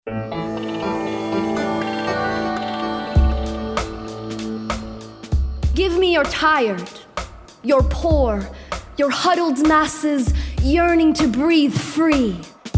Give me your tired, your poor, your huddled masses yearning to breathe free.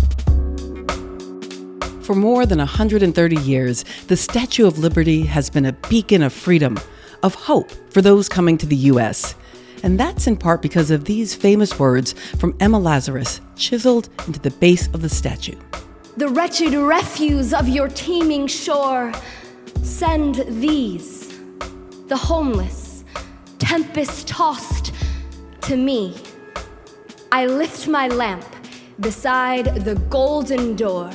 For more than 130 years, the Statue of Liberty has been a beacon of freedom, of hope for those coming to the U.S. And that's in part because of these famous words from Emma Lazarus, chiseled into the base of the statue. The wretched refuse of your teeming shore, send these, the homeless, tempest-tossed, to me. I lift my lamp beside the golden door.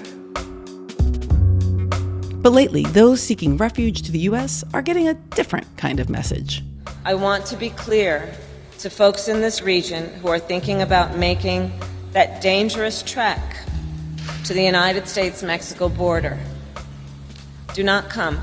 But lately, those seeking refuge to the U.S. are getting a different kind of message. I want to be clear to folks in this region who are thinking about making that dangerous trek to the United States-Mexico border. Do not come.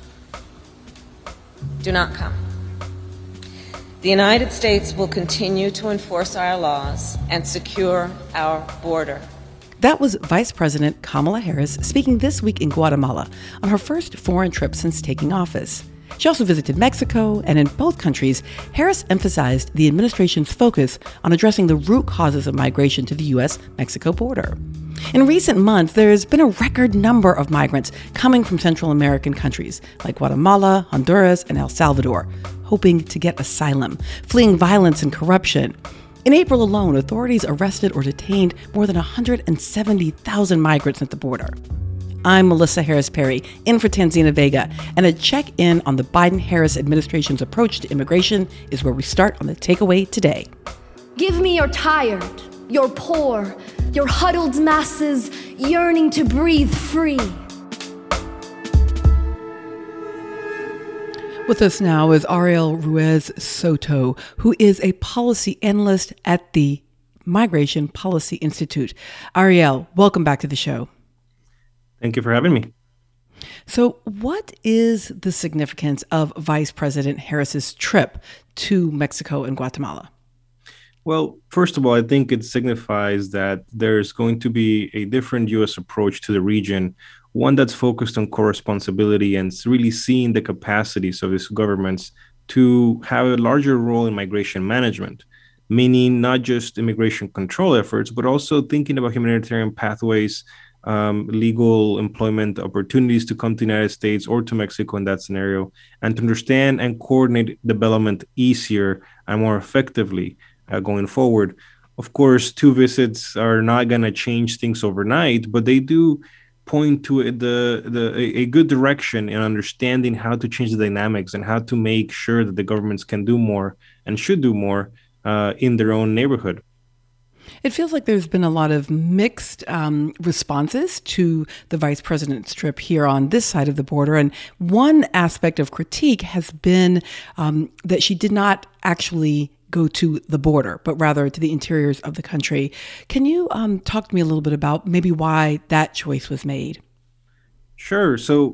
Do not come. The United States will continue to enforce our laws and secure our border. That was Vice President Kamala Harris speaking this week in Guatemala on her first foreign trip since taking office. She also visited Mexico, and in both countries, Harris emphasized the administration's focus on addressing the root causes of migration to the U.S.-Mexico border. In recent months, there's been a record number of migrants coming from Central American countries like Guatemala, Honduras, and El Salvador, hoping to get asylum, fleeing violence and corruption. In April alone, authorities arrested or detained more than 170,000 migrants at the border. I'm Melissa Harris Perry, in for Tanzina Vega, and a check-in on the Biden-Harris administration's approach to immigration is where we start on the takeaway today. Give me your tired, your poor, your huddled masses yearning to breathe free. With us now is Ariel Ruiz Soto, who is a policy analyst at the Migration Policy Institute. Ariel, welcome back to the show. Thank you for having me. So what is the significance of Vice President Harris's trip to Mexico and Guatemala? Well, first of all, I think it signifies that there's going to be a different U.S. approach to the region, one that's focused on co-responsibility and really seeing the capacities of these governments to have a larger role in migration management, meaning not just immigration control efforts, but also thinking about humanitarian pathways, legal employment opportunities to come to the United States or to Mexico in that scenario, and to understand and coordinate development easier and more effectively going forward. Of course, 2 visits are not going to change things overnight, but they do point to a good direction in understanding how to change the dynamics and how to make sure that the governments can do more and should do more in their own neighborhood. It feels like there's been a lot of mixed responses to the vice president's trip here on this side of the border. And one aspect of critique has been that she did not actually go to the border, but rather to the interiors of the country. Can you talk to me a little bit about maybe why that choice was made? Sure. So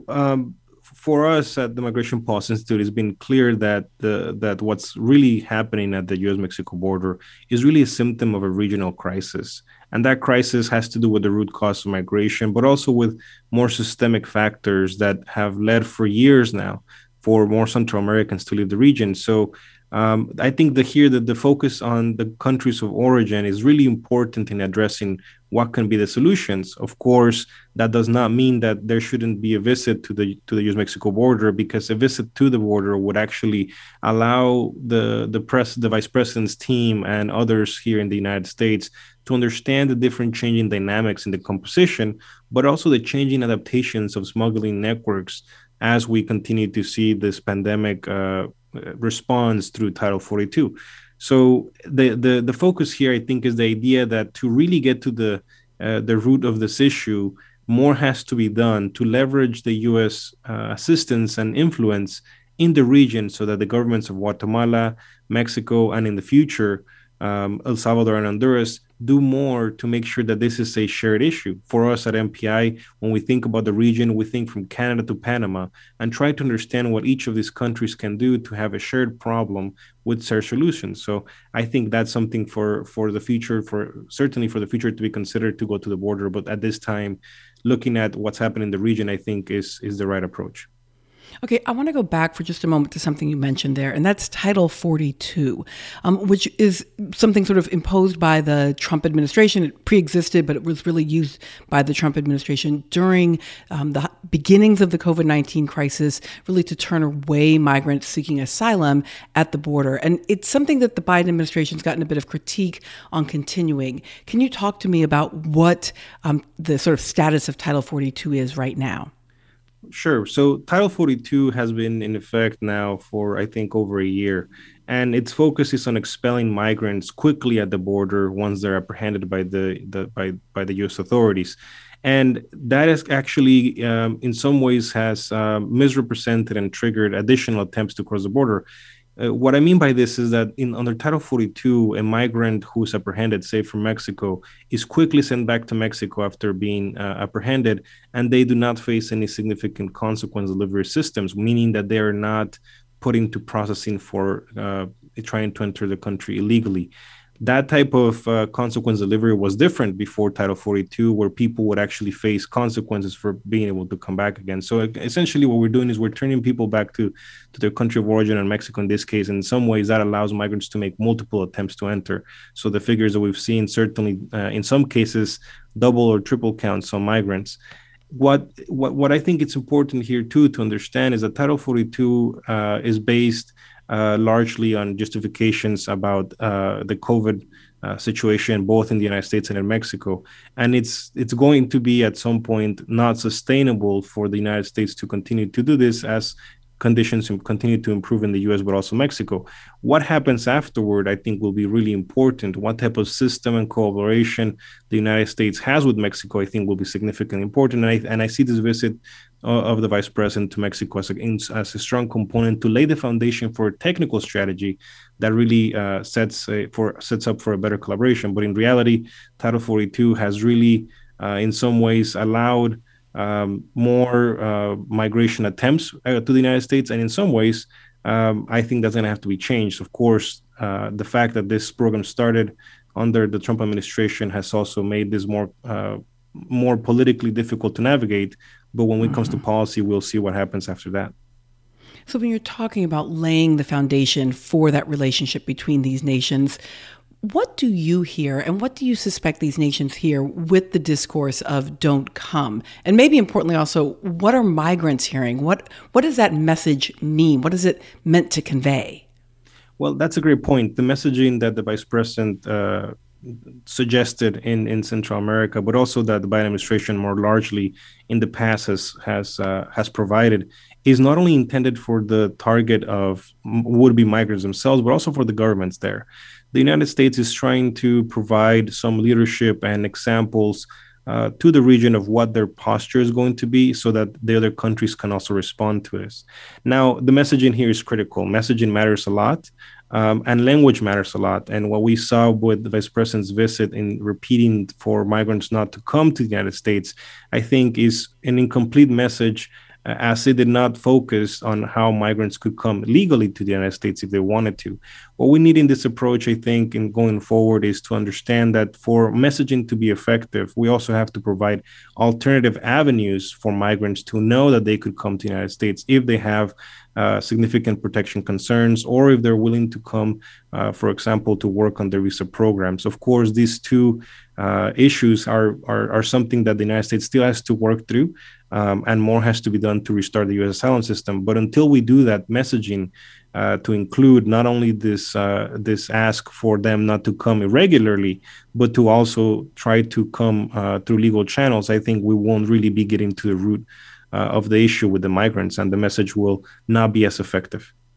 for us at the Migration Policy Institute, it's been clear that that what's really happening at the U.S.-Mexico border is really a symptom of a regional crisis. And that crisis has to do with the root cause of migration, but also with more systemic factors that have led for years now for more Central Americans to leave the region. So I think that the focus on the countries of origin is really important in addressing what can be the solutions. Of course, that does not mean that there shouldn't be a visit to the U.S.-Mexico border, because a visit to the border would actually allow the vice president's team and others here in the United States to understand the different changing dynamics in the composition, but also the changing adaptations of smuggling networks as we continue to see this pandemic response through Title 42. So the focus here, I think, is the idea that to really get to the root of this issue, more has to be done to leverage the U.S. Assistance and influence in the region so that the governments of Guatemala, Mexico, and in the future, El Salvador and Honduras do more to make sure that this is a shared issue. For us at MPI, when we think about the region, we think from Canada to Panama and try to understand what each of these countries can do to have a shared problem with shared solutions. So I think that's something for the future, certainly for the future to be considered to go to the border. But at this time, looking at what's happening in the region, I think is the right approach. Okay, I want to go back for just a moment to something you mentioned there, and that's Title 42, which is something sort of imposed by the Trump administration. It pre-existed, but it was really used by the Trump administration during the beginnings of the COVID-19 crisis, really to turn away migrants seeking asylum at the border. And it's something that the Biden administration's gotten a bit of critique on continuing. Can you talk to me about what the sort of status of Title 42 is right now? Sure. So Title 42 has been in effect now for, I think, over a year. And its focus is on expelling migrants quickly at the border once they're apprehended by the U.S. authorities. And that is actually, in some ways, has misrepresented and triggered additional attempts to cross the border. What I mean by this is that under Title 42, a migrant who's apprehended, say from Mexico, is quickly sent back to Mexico after being apprehended, and they do not face any significant consequence delivery systems, meaning that they are not put into processing for trying to enter the country illegally. That type of consequence delivery was different before Title 42, where people would actually face consequences for being able to come back again. So essentially what we're doing is we're turning people back to their country of origin, and Mexico in this case. In some ways, that allows migrants to make multiple attempts to enter. So the figures that we've seen, certainly in some cases, double or triple counts on migrants. What I think it's important here, too, to understand is that Title 42 is based largely on justifications about the COVID situation, both in the United States and in Mexico. And it's going to be at some point not sustainable for the United States to continue to do this as conditions continue to improve in the U.S., but also Mexico. What happens afterward, I think, will be really important. What type of system and cooperation the United States has with Mexico, I think, will be significantly important. And I see this visit of the vice president to Mexico as a strong component to lay the foundation for a technical strategy that really sets up for a better collaboration. But in reality, Title 42 has really, in some ways, allowed more migration attempts to the United States. And in some ways, I think that's going to have to be changed. Of course, the fact that this program started under the Trump administration has also made this more politically difficult to navigate. But when it comes to policy, we'll see what happens after that. So when you're talking about laying the foundation for that relationship between these nations, what do you hear and what do you suspect these nations hear with the discourse of don't come? And maybe importantly also, what are migrants hearing? What does that message mean? What is it meant to convey? Well, that's a great point. The messaging that the vice president suggested in Central America, but also that the Biden administration more largely in the past has provided, is not only intended for the target of would-be migrants themselves, but also for the governments there. The United States is trying to provide some leadership and examples to the region of what their posture is going to be so that the other countries can also respond to this. Now, the messaging here is critical. Messaging matters a lot. And language matters a lot. And what we saw with the vice president's visit in repeating for migrants not to come to the United States, I think is an incomplete message, as it did not focus on how migrants could come legally to the United States if they wanted to. What we need in this approach, I think, in going forward is to understand that for messaging to be effective, we also have to provide alternative avenues for migrants to know that they could come to the United States if they have significant protection concerns, or if they're willing to come, for example, to work on their visa programs. Of course, these two issues are something that the United States still has to work through, and more has to be done to restart the U.S. asylum system. But until we do that, messaging to include not only this ask for them not to come irregularly, but to also try to come through legal channels, I think we won't really be getting to the root of the issue with the migrants, and the message will not be as effective.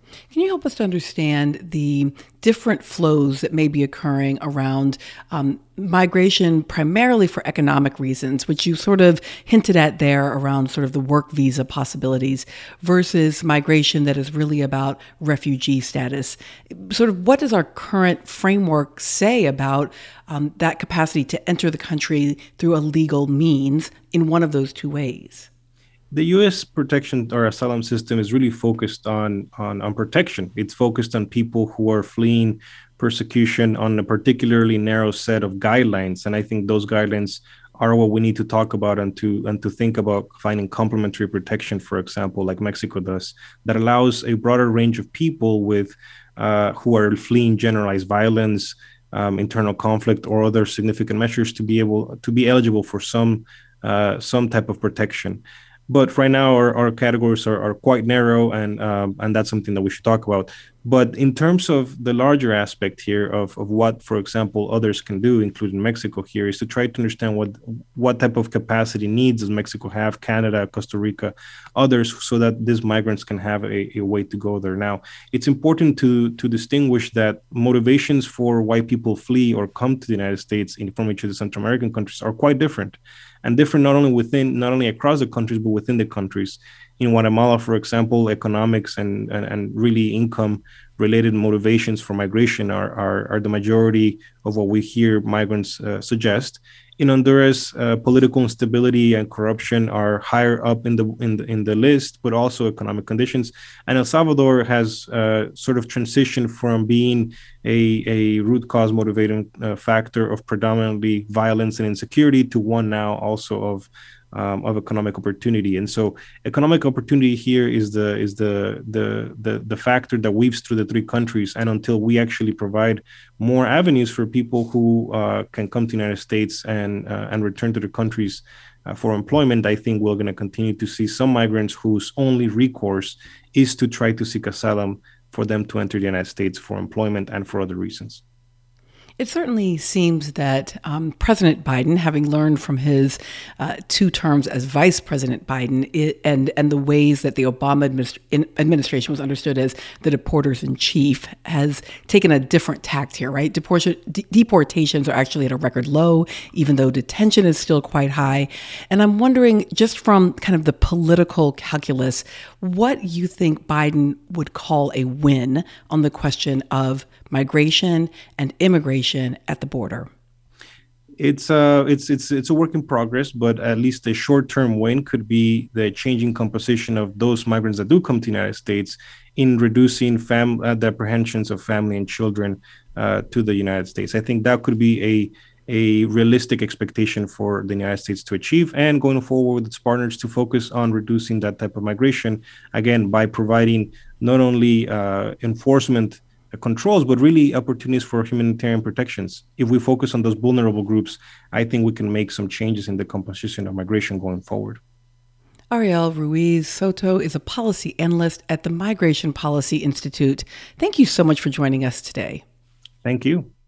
Can you help us to understand the different flows that may be occurring around migration, primarily for economic reasons, which you sort of hinted at there around sort of the work visa possibilities, versus migration that is really about refugee status? Sort of what does our current framework say about that capacity to enter the country through a legal means in one of those two ways? The U.S. protection or asylum system is really focused on protection. It's focused on people who are fleeing persecution on a particularly narrow set of guidelines, and I think those guidelines are what we need to talk about and to think about finding complementary protection, for example, like Mexico does, that allows a broader range of people with who are fleeing generalized violence, internal conflict, or other significant measures to be eligible for some type of protection. But right now, our categories are quite narrow, and that's something that we should talk about. But in terms of the larger aspect here of what, for example, others can do, including Mexico here, is to try to understand what type of capacity needs does Mexico have, Canada, Costa Rica, others, so that these migrants can have a way to go there. Now, it's important to distinguish that motivations for why people flee or come to the United States from each of the Central American countries are quite different. And different not only across the countries, but within the countries. In Guatemala, for example, economics and really income-related motivations for migration are the majority of what we hear migrants suggest. In Honduras, political instability and corruption are higher up in the list, but also economic conditions. And El Salvador has sort of transitioned from being a root cause motivating factor of predominantly violence and insecurity to one now also of economic opportunity. And so economic opportunity here is the factor that weaves through the three countries. And until we actually provide more avenues for people who can come to the United States and return to their countries for employment, I think we're going to continue to see some migrants whose only recourse is to try to seek asylum for them to enter the United States for employment and for other reasons. It certainly seems that President Biden, having learned from his 2 terms as Vice President Biden and the ways that the Obama administration was understood as the deporters in chief, has taken a different tact here, right? Deportations are actually at a record low, even though detention is still quite high. And I'm wondering, just from kind of the political calculus, what you think Biden would call a win on the question of migration and immigration at the border. It's a work in progress, but at least a short-term win could be the changing composition of those migrants that do come to the United States in reducing the apprehensions of family and children to the United States. I think that could be a realistic expectation for the United States to achieve, and going forward with its partners to focus on reducing that type of migration, again, by providing not only enforcement controls, but really opportunities for humanitarian protections. If we focus on those vulnerable groups, I think we can make some changes in the composition of migration going forward. Ariel Ruiz Soto is a policy analyst at the Migration Policy Institute. Thank you so much for joining us today. Thank you.